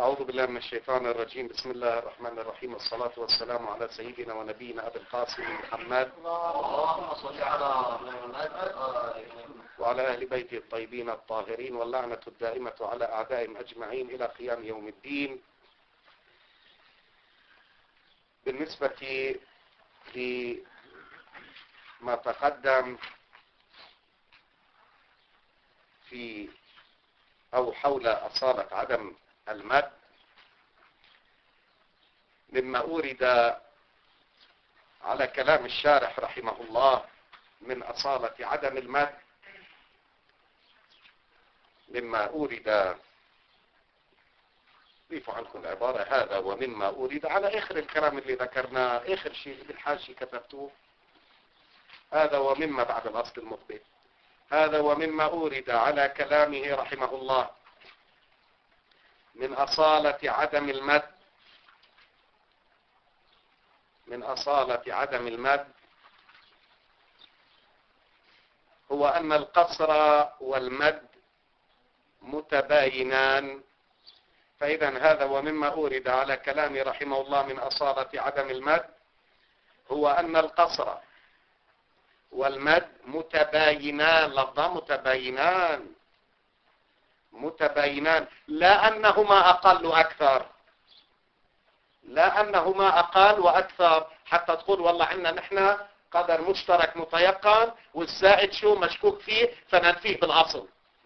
أعوذ بالله من الشيطان الرجيم. بسم الله الرحمن الرحيم، والصلاة والسلام على سيدنا ونبينا أبي القاسم محمد اللهم صل على محمد وعلى أهل بيته الطيبين الطاهرين، واللعنة الدائمة على أعدائهم أجمعين إلى قيام يوم الدين. بالنسبة لما تقدم في أو حول أصالة عدم المد، مما أورد على كلام الشارح رحمه الله من أصالة عدم المد، مما أورد، ضيفوا عنكم العبارة هذا ومما أورد على آخر الكلام اللي ذكرناه، آخر شيء بالحاشية كتبتوه هذا ومما بعد الأصل المثبت، هذا ومما أورد على كلامه رحمه الله من أصالة عدم المد، من أصالة عدم المد هو أن القصر والمد متباينان. فإذا هذا ومما أورد على كلام رحمه الله من أصالة عدم المد هو أن القصر والمد متباينان، لفظا متباينان، لا أنهما أقل وأكثر، لا أنهما أقل وأكثر حتى تقول والله عندنا نحن قدر مشترك متيقن والزائد شو مشكوك فيه فننفيه بالأصل.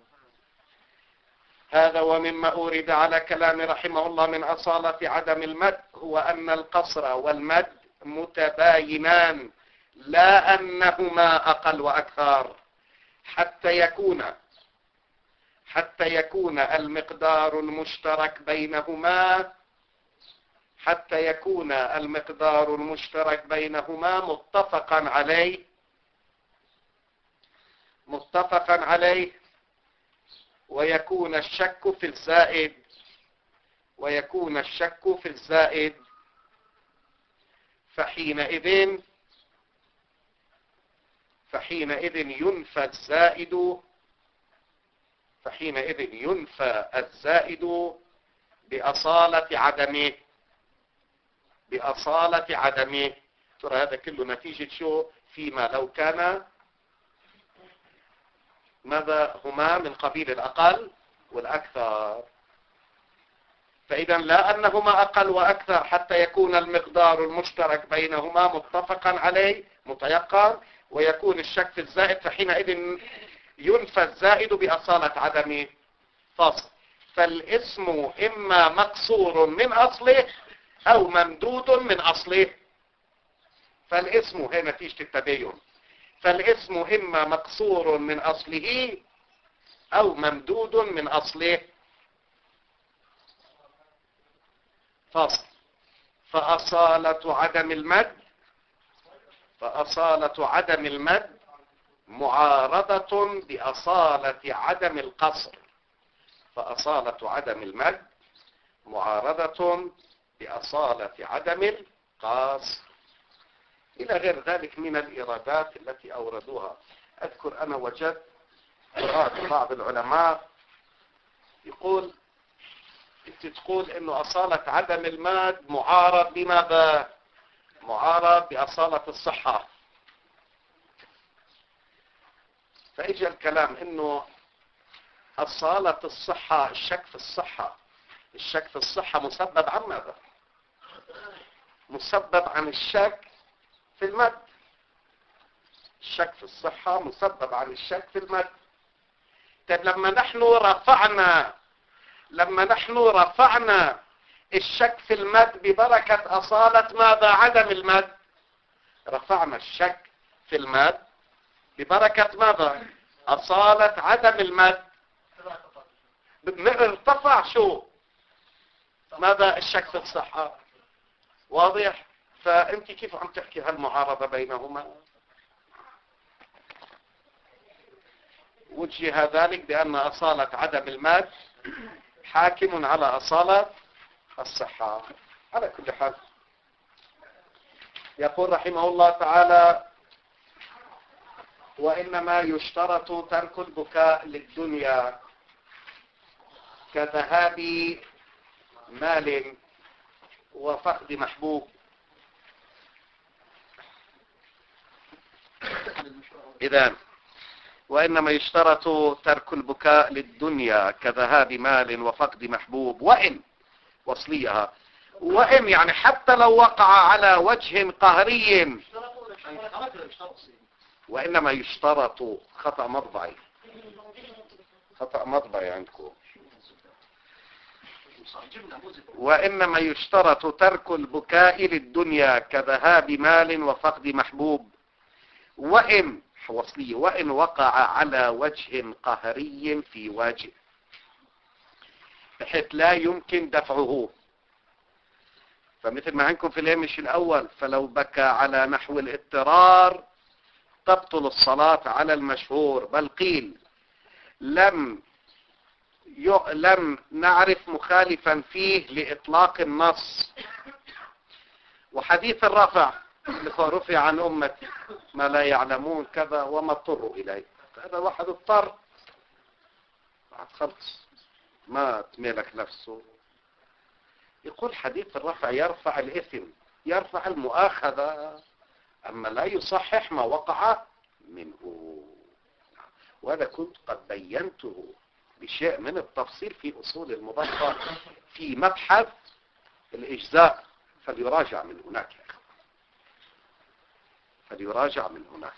هذا ومما أورد على كلام رحمه الله من أصالة عدم المد هو أن القصر والمد متباينان، لا أنهما أقل وأكثر، حتى يكون المقدار المشترك بينهما، حتى يكون المقدار المشترك بينهما متفقا عليه ويكون الشك في الزائد، فحينئذ ينفى الزائد بأصالة عدمه. ترى هذا كله نتيجة شو؟ فيما لو كان ماذا هما من قبيل الأقل والأكثر. فإذا لا أنهما أقل وأكثر حتى يكون المقدار المشترك بينهما متفقا عليه متيقن ويكون الشك في الزائد، فحينئذ ينفى الزائد بأصالة عدمه. فصل. فالاسم إما مقصور من أصله أو ممدود من أصله. فالاسم هي نتيجة التباين، فالاسم إما مقصور من أصله أو ممدود من أصله. فصل. فأصالة عدم المد معارضة بأصالة عدم القصر. فأصالة عدم المد معارضة بأصالة عدم القصر، إلى غير ذلك من الإرادات التي أوردوها. أذكر أنا وجدت بعض العلماء يقول تقول إنه أصالة عدم المد معارض بماذا؟ معارض بأصالة الصحة. فإجا الكلام إنه أصالة الصحة، الشك في الصحة مسبب عن ماذا؟ مسبب عن الشك في المد. الشك في الصحة مسبب عن الشك في المد. طيب لما نحن رفعنا الشك في المد ببركة أصالة ماذا؟ عدم المد. رفعنا الشك في المد ببركة ماذا؟ أصالة عدم المد. ارتفع شو؟ ماذا؟ الشك في الصحة. واضح؟ فأنت كيف عم تحكي هالمعارضة بينهما؟ وجه ذلك بأن أصالة عدم المد حاكم على أصالة الصحة. على كل حال يقول رحمه الله تعالى: وإنما يشترط ترك البكاء للدنيا كذهاب مال وفقد محبوب. إذن وإنما يشترط ترك البكاء للدنيا كذهاب مال وفقد محبوب، وإن وصليها، وإن يعني حتى لو وقع على وجه قهري. وإنما يشترط خطأ مطبعي، خطأ مطبعي عندكم. وإنما يشترط ترك البكاء للدنيا كذهاب مال وفقد محبوب، وإن وصلي، وإن وقع على وجه قهري في واجب بحيث لا يمكن دفعه. فمثل ما عندكم في الهامش الأول، فلو بكى على نحو الاضطرار تبطل الصلاة على المشهور، بل قيل لم نعرف مخالفا فيه لإطلاق النص. وحديث الرفع رفع عن أمتي ما لا يعلمون كذا وما اضطروا إليه، هذا واحد اضطر خلص ما تملك نفسه. يقول حديث الرفع يرفع الإثم، يرفع المؤاخذة، أما لا يصحح ما وقع منه. وهذا كنت قد بينته بشيء من التفصيل في أصول المضطر في مبحث الإجزاء، فليراجع من هناك، فليراجع من هناك.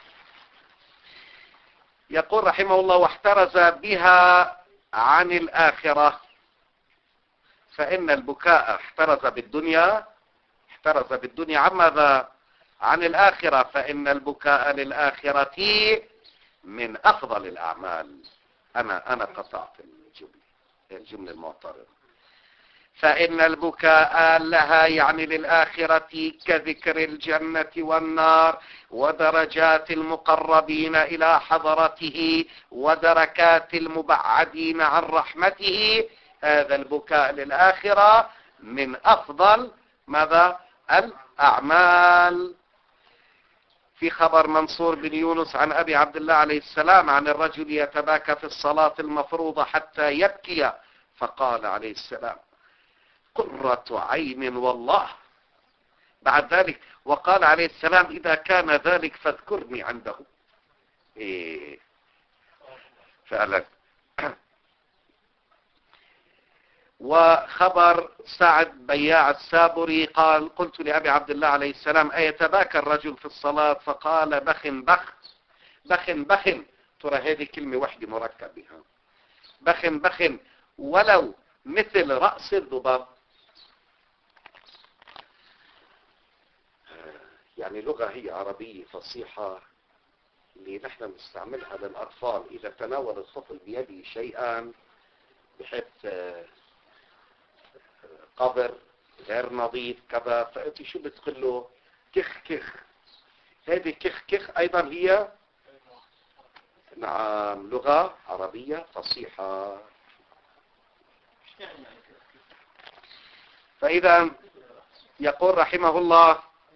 يقول رحمه الله: واحترز بها عن الآخرة، فإن البكاء احترز بالدنيا عن ماذا؟ عن الآخرة، فإن البكاء للآخرة من أفضل الأعمال. أنا قطعت الجملة المعترضة. فإن البكاء لها يعني للآخرة كذكر الجنة والنار ودرجات المقربين إلى حضرته ودركات المبعدين عن رحمته. هذا البكاء للآخرة من أفضل ماذا؟ الأعمال. في خبر منصور بن يونس عن أبي عبد الله عليه السلام عن الرجل يتباكى في الصلاة المفروضة حتى يبكي، فقال عليه السلام: قرة عين والله. بعد ذلك وقال عليه السلام: إذا كان ذلك فاذكرني عنده. فعلا. وخبر سعد بياع السابري قال: قلت لأبي عبد الله عليه السلام: أيتباكى الرجل في الصلاة؟ فقال: بخ بخ بخ بخ. ترى هذه كلمة واحدة مركب بها، بخ بخ، ولو مثل رأس الذباب. يعني لغة هي عربية فصيحة اللي نحن نستعملها للأطفال إذا تناول الطفل بيده شيئا بحيث قبر غير نظيف كذا، فأنت شو بتقول له؟ كخ كخ. هذه كخ كخ أيضا هي نعم لغة عربية فصيحة. فإذا يقول رحمه الله: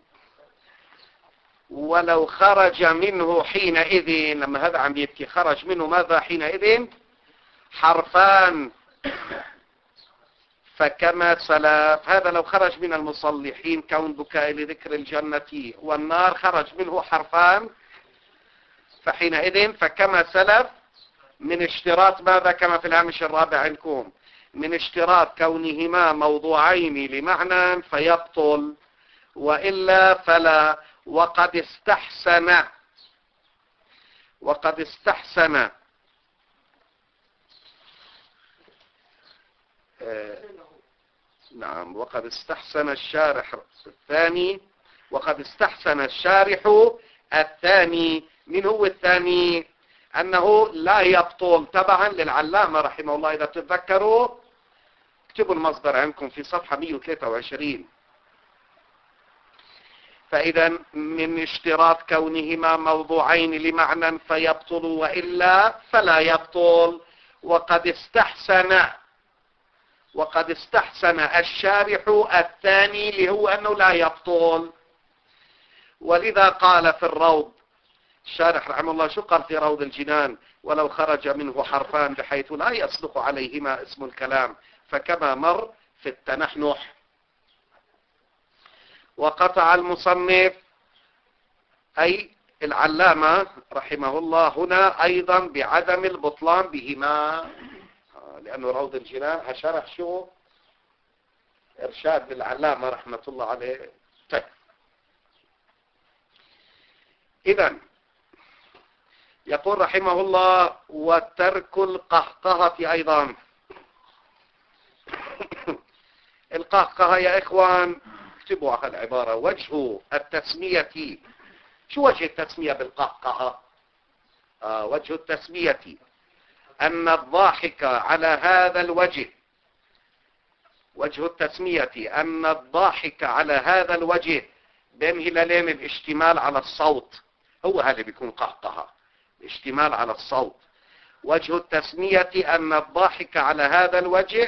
ولو خرج منه حينئذ، لما هذا عم يبكي خرج منه ماذا حينئذ؟ حرفان فكما سلف. هذا لو خرج من المصلحين كون بكاء لذكر الجنة والنار خرج منه حرفان، فحينئذ فكما سلف من اشتراط ماذا؟ كما في الهامش الرابع عندكم: من اشتراط كونهما موضوعين لمعنى فيبطل، وإلا فلا. وقد استحسن نعم وقد استحسن الشارح الثاني، وقد استحسن الشارح الثاني. من هو الثاني؟ أنه لا يبطل، تبعا للعلامة رحمه الله. إذا تتذكروا اكتبوا المصدر عندكم في صفحة 123. فإذا من اشتراط كونهما موضوعين لمعنى فيبطل، وإلا فلا يبطل. وقد استحسن الشارح الثاني اللي هو أنه لا يبطل. ولذا قال في الروض الشارح رحمه الله، شو قال في روض الجنان؟ ولو خرج منه حرفان بحيث لا يصدق عليهما اسم الكلام، فكما مر في التنحنح. وقطع المصنف أي العلامة رحمه الله هنا أيضا بعدم البطلان بهما، لأنه روض الجنان شرح شو إرشاد بالعلامة رحمة الله عليه. طيب إذن يقول رحمه الله وترك القهقهة أيضا. القهقهة يا إخوان اكتبوا على العبارة وجه التسمية. شو وجه التسمية بالقهقهة؟ وجه التسمية أن الضاحك على هذا الوجه، وجه التسمية أن الضاحك على هذا الوجه بين هلالين الاشتمال على الصوت، هو هذا بيكون قهقهة، الاشتمال على الصوت. وجه التسمية أن الضاحك على هذا الوجه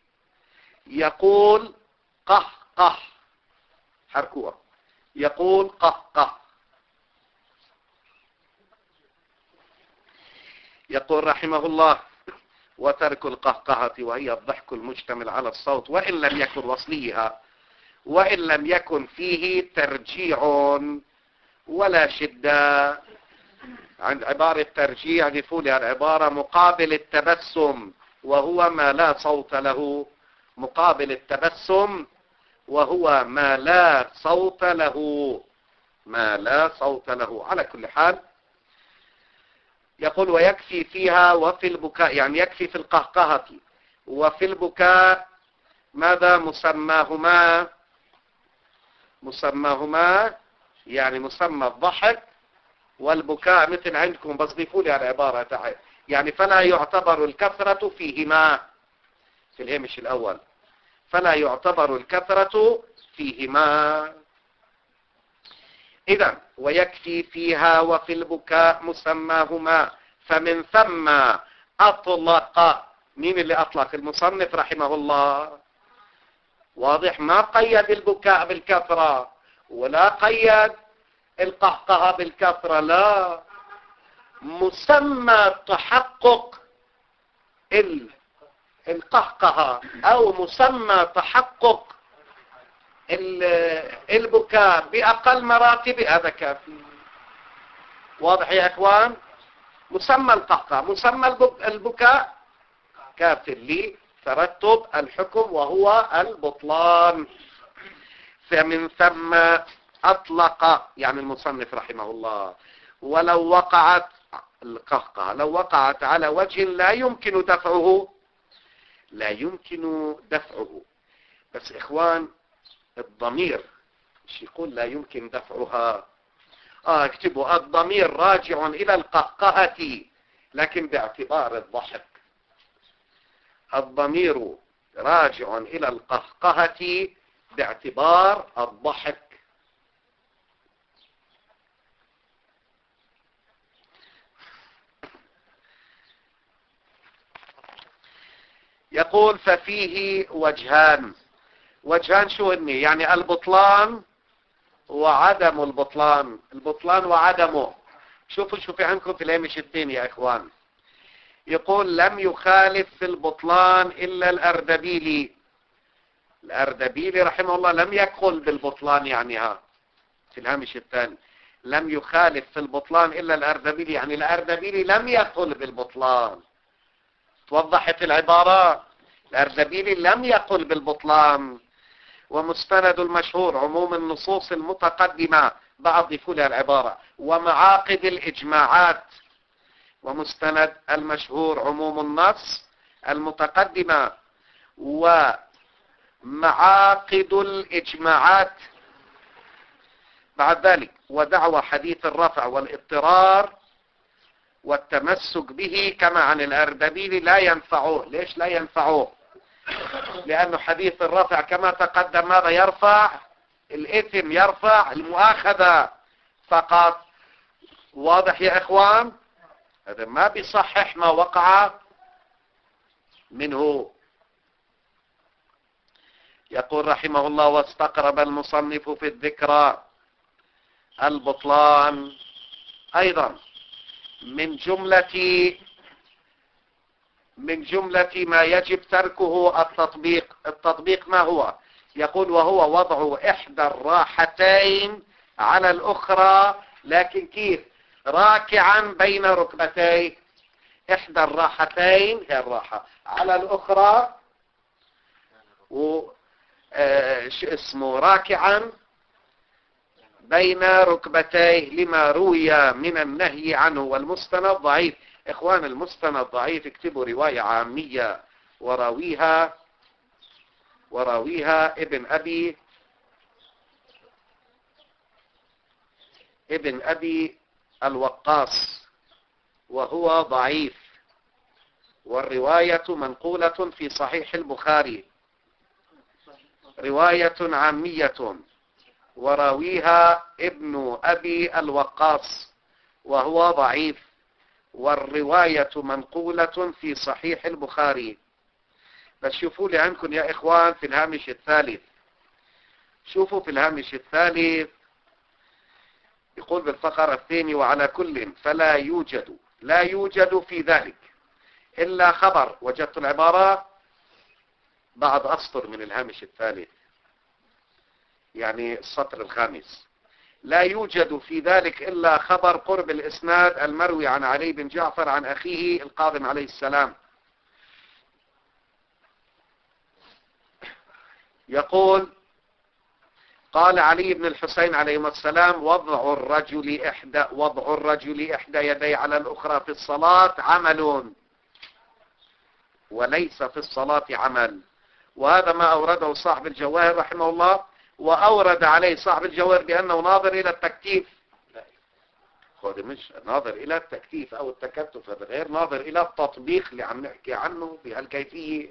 يقول قهقه، حركوها، يقول قهقه. يقول رحمه الله وترك القهقهة وهي الضحك المشتمل على الصوت وإن لم يكن وصليها، وإن لم يكن فيه ترجيع ولا شدة. عند عبارة ترجيع ضيفوا لي العبارة مقابل التبسم وهو ما لا صوت له، مقابل التبسم وهو ما لا صوت له، ما لا صوت له. على كل حال يقول ويكفي فيها وفي البكاء، يعني يكفي في القهقهة وفي البكاء ماذا؟ مسماهما، مسماهما يعني مسمى الضحك والبكاء مثل عندكم، بس ضيفوا لي على العبارة تعال، يعني فلا يعتبر الكثرة فيهما في الهامش الأول، فلا يعتبر الكثرة فيهما. إذن ويكفي فيها وفي البكاء مسماهما، فمن ثم أطلق. مين اللي أطلق؟ المصنف رحمه الله. واضح؟ ما قيد البكاء بالكثرة ولا قيد القهقهة بالكثرة، لا، مسمى تحقق القهقهة أو مسمى تحقق البكاء بأقل مراتب هذا كافي. واضح يا إخوان؟ مسمى القهقهة مسمى البكاء كافي لترتب الحكم وهو البطلان. فمن ثم أطلق يعني المصنف رحمه الله ولو وقعت القهقهة، لو وقعت على وجه لا يمكن دفعه، لا يمكن دفعه. بس إخوان الضمير مش يقول لا يمكن دفعها، اكتبوا الضمير راجع إلى القهقهة لكن باعتبار الضحك. الضمير راجع إلى القهقهة باعتبار الضحك. يقول ففيه وجهان. وجهان شو هني؟ يعني البطلان وعدم البطلان، البطلان وعدمه. شوفوا شو في عندكم في الهامش الثاني يا إخوان. يقول لم يخالف في البطلان إلا الأردبيلي. الأردبيلي رحمه الله لم يقل بالبطلان، يعني في الهامش الثاني لم يخالف في البطلان إلا الأردبيلي، يعني الأردبيلي لم يقل بالبطلان. توضحت العبارة؟ الأردبيلي لم يقل بالبطلان. ومستند المشهور عموم النصوص المتقدمة، بعض ضيفوا العبارة ومعاقد الإجماعات. ومستند المشهور عموم النص المتقدمة ومعاقد الإجماعات. بعد ذلك ودعوى حديث الرفع والاضطرار والتمسك به كما عن الأردبيلي لا ينفعوه. ليش لا ينفعوه؟ لأنه حديث الرفع كما تقدم ماذا يرفع؟ الإثم، يرفع المؤاخذة فقط. واضح يا إخوان؟ هذا ما بيصحح ما وقع منه. يقول رحمه الله واستقرب المصنف في الذكرى البطلان أيضا من جملة من جملة ما يجب تركه التطبيق ما هو؟ يقول وهو وضع إحدى الراحتين على الأخرى، لكن كيف؟ راكعا بين ركبتيه. إحدى الراحتين هي الراحة على الأخرى راكعا بين ركبتيه لما روي من النهي عنه. والمستند ضعيف. إخوان المستند ضعيف اكتبوا رواية عامية وراويها ابن أبي الوقاص وهو ضعيف، والرواية منقولة في صحيح البخاري، رواية عامية وراويها ابن أبي الوقاص وهو ضعيف، والرواية منقولة في صحيح البخاري. بس شوفوا لي عندكم يا إخوان في الهامش الثالث، شوفوا في الهامش الثالث يقول بالفقرة الثانية وعلى كل فلا يوجد في ذلك إلا خبر. وجدت العبارة بعد أسطر من الهامش الثالث، يعني السطر الخامس. لا يوجد في ذلك إلا خبر قرب الإسناد المروي عن علي بن جعفر عن أخيه القادم عليه السلام. يقول قال علي بن الحسين عليه السلام وضع الرجل إحدى يديه على الأخرى في الصلاة عمل وليس في الصلاة عمل. وهذا ما أورده صاحب الجواهر رحمه الله، وأورد عليه صاحب الجواهر بأنه ناظر إلى التكتيف. هذا مش ناظر إلى التكتيف أو التكتف، هذا غير ناظر إلى التطبيق اللي عم نحكي عنه بهالكيفية.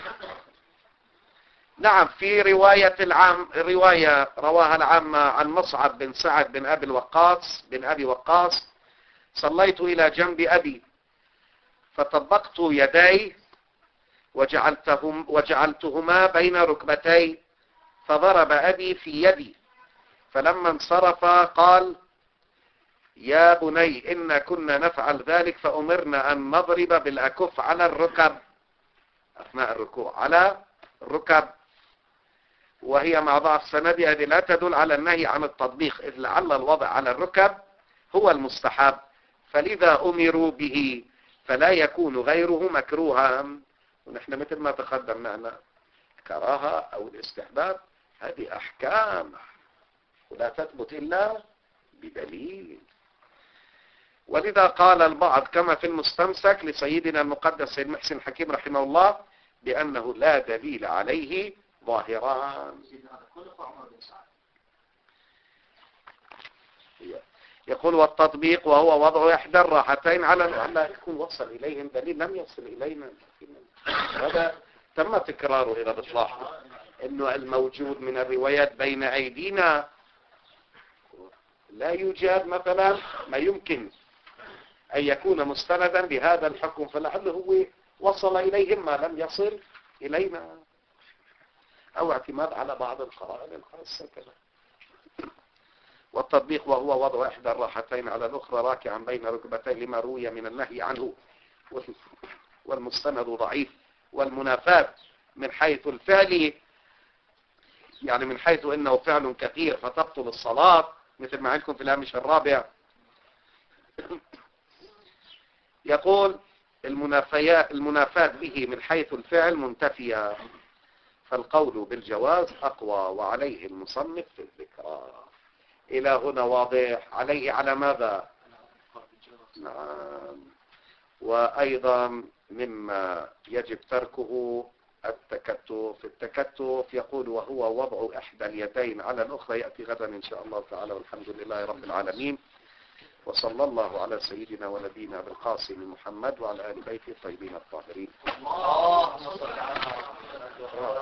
نعم، في رواية رواها العامة عن مصعب بن سعد بن أبي وقاص صليت إلى جنب أبي فطبقت يدي وجعلتهما بين ركبتي فضرب أبي في يدي، فلما انصرف قال يا بني إن كنا نفعل ذلك فأمرنا أن نضرب بالأكف على الركب أثناء الركوع على الركب، وهي مع ضعف سندها هذه لا تدل على النهي عن التطبيق، إذ لعل الوضع على الركب هو المستحب، فلذا أمروا به فلا يكون غيره مكروها. ونحن مثل ما تقدم معنا كراهة أو الاستحباب هذه أحكام ولا تثبت إلا بدليل. ولذا قال البعض كما في المستمسك لسيدنا المقدس سيد محسن الحكيم رحمه الله بأنه لا دليل عليه ظاهران. يقول والتطبيق وهو وضع إحدى الراحتين على لا يكون وصل إليهم دليل لم يصل إلينا. هذا تم تكراره إذا بتلاحظوا إنه الموجود من الروايات بين أيدينا لا يوجد مثلا ما يمكن أن يكون مستندا بهذا الحكم، فلعله هو وصل إليهم ما لم يصل إلينا، أو اعتماد على بعض القرائن الخاصة كذا. والتطبيق وهو وضع إحدى الراحتين على الأخرى راكعا بين ركبتين لما روي من النهي عنه، والمستند ضعيف. والمنافاة من حيث الفعل يعني من حيث إنه فعل كثير فتبطل الصلاة مثل ما عندكم في الهامش الرابع. يقول المنافاة به من حيث الفعل منتفية، فالقول بالجواز أقوى وعليه المصنف في الذكرى. إلى هنا واضح عليه على ماذا؟ نعم. وأيضا مما يجب تركه التكتف يقول وهو وضع إحدى اليدين على الأخرى، يأتي غدا إن شاء الله تعالى، والحمد لله رب العالمين، وصلى الله على سيدنا ونبينا بالقاسم محمد وعلى آل بيته الطيبين الطاهرين.